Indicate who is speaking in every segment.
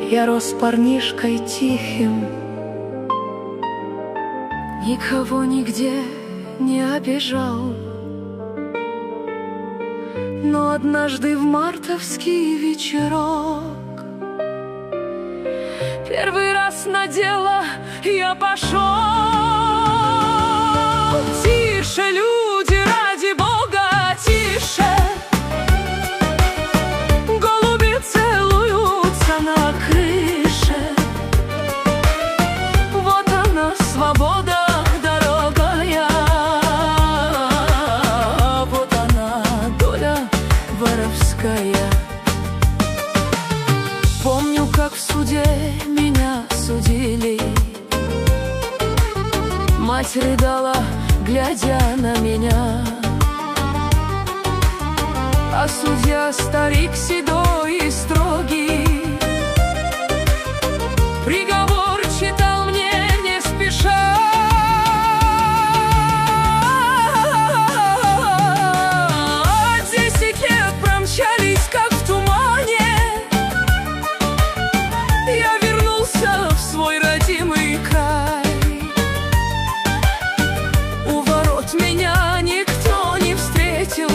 Speaker 1: Я рос парнишкой тихим, никого нигде не обижал. Но однажды в мартовский вечерок первый раз на дело я пошел. Тише, люди, ради Бога, тише. Голуби целуются на крыше. Вот она, свобода дорогая. Вот она, доля воровская. Помню, как в суде меня судили. Мать рыдала, глядя на меня. А судья, старик седой и строгий, приговор читал мне не спеша. 10 лет промчались, как в тумане. Я вернулся в свой родимый край. У ворот меня никто не встретил,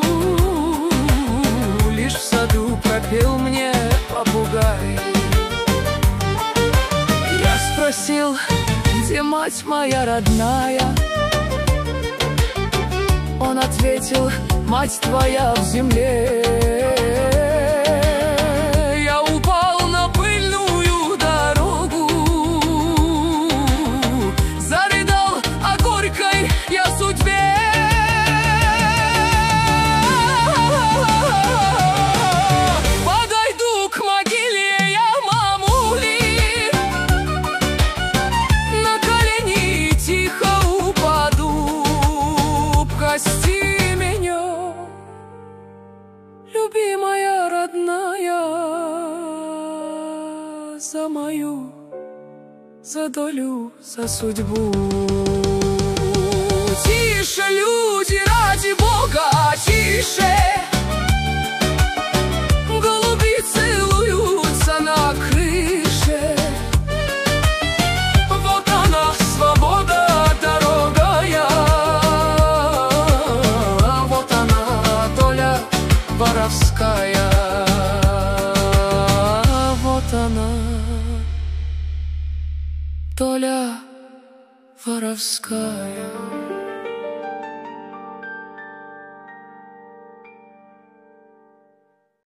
Speaker 1: лишь в саду пропел мне попугай. Я спросил, где мать моя родная? Он ответил, мать твоя в земле. Я упал на пыльную дорогу, зарыдал о горькой я судьбе. Подойду к могиле я мамули, на колени тихо упаду. Прости меня, любимая родная, за мою, за долю, за судьбу. Тише, люди, ради Бога, тише. Голуби целуются на крыше. Вот она, свобода дорогая. Вот она, доля воровская. Вот она, доля воровская.